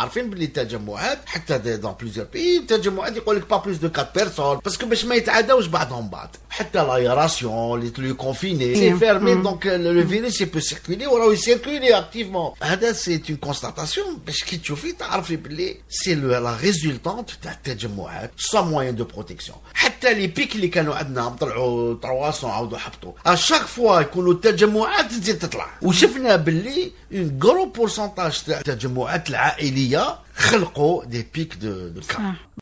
عارفين باللي التجمعات حتى دون بليزيور بي التجمعات يقول لك با بلوس دو 4 بيرسون باسكو باش ما يتعداوش بعضهم بعض. حتى لايراسيون لي كونفيني سي فيرمي دونك لو فيروس يبو سيركولي وراهو يسيركولي اكتيفمون. هذا سي اون كونستاتاسيون باش كي تشوفي تعرفي باللي سي لا ريزولتانت تاع التجمعات سا موان دو بروتيكسيون. حتى لي بيك اللي كانوا عندنا طلعوا 300 عاودوا حبطوا اشاك فوا يكونوا التجمعات تزيد تطلع. وشفنا باللي اون غرو بورسونتاج تاع التجمعات العائليه خلقوا دي بيك دو كا.